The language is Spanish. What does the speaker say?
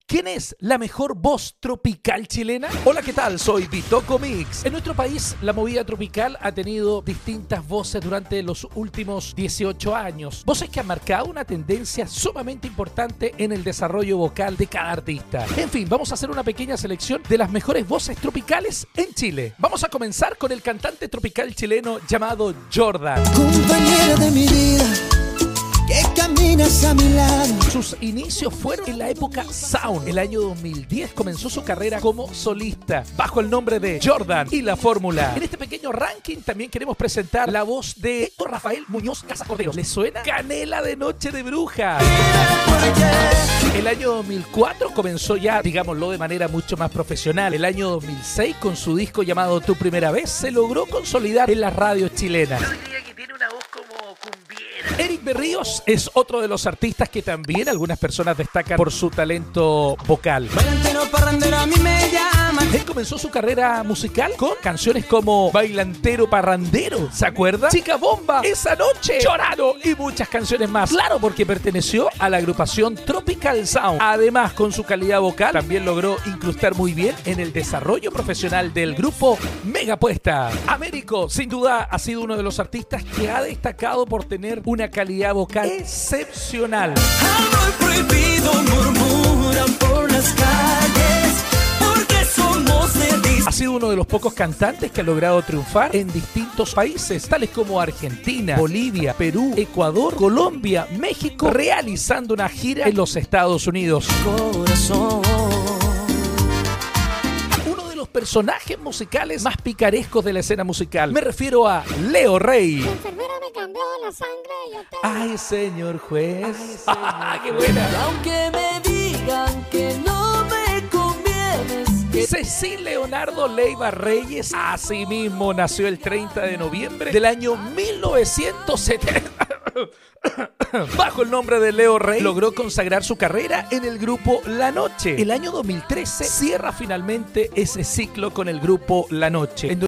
¿Quién es la mejor voz tropical chilena? Hola, ¿qué tal? Soy Bitoco Mix. En nuestro país, la movida tropical ha tenido distintas voces durante los últimos 18 años. Voces que han marcado una tendencia sumamente importante en el desarrollo vocal de cada artista. En fin, vamos a hacer una pequeña selección de las mejores voces tropicales en Chile. Vamos a comenzar con el cantante tropical chileno llamado Jordan. Compañera de mi vida, que caminas a mi lado. Sus inicios fueron en la época Sound. El año 2010 comenzó su carrera como solista, bajo el nombre de Jordan y La Fórmula. En este pequeño ranking también queremos presentar la voz de Héctor Rafael Muñoz Casacorderos. ¿Les suena? Canela de Noche de Bruja. El año 2004 comenzó ya, digámoslo, de manera mucho más profesional. El año 2006, con su disco llamado Tu Primera Vez, se logró consolidar en las radios chilenas. Yo diría que tiene una voz como cumbiera. Eric Berríos es otro de los artistas que también algunas personas destacan por su talento vocal. Bailantero, parrandero, a mí me llaman. Él comenzó su carrera musical con canciones como Bailantero Parrandero, ¿se acuerda? Chica Bomba, Esa Noche, Llorado y muchas canciones más. Claro, porque perteneció a la agrupación Tropical Sound. Además, con su calidad vocal, también logró incrustar muy bien en el desarrollo profesional del grupo Megapuesta. Américo, sin duda, ha sido uno de los artistas que ha destacado por tener una calidad vocal excepcional. Amor prohibido murmuran por las calles, porque somos de Ha sido uno de los pocos cantantes que ha logrado triunfar en distintos países, tales como Argentina, Bolivia, Perú, Ecuador, Colombia, México, realizando una gira en los Estados Unidos. corazón. Uno de los personajes musicales más picarescos de la escena musical. Me refiero a Leo Rey. La enfermera me cambió la sangre y yo te... Ay, señor juez. ¡Qué buena! Aunque me digan que no me convienes, Cecil Leonardo Leiva Reyes, asimismo, nació el 30 de noviembre del año 1970. Bajo el nombre de Leo Rey, logró consagrar su carrera en el grupo La Noche. El año 2013 cierra finalmente ese ciclo con el grupo La Noche.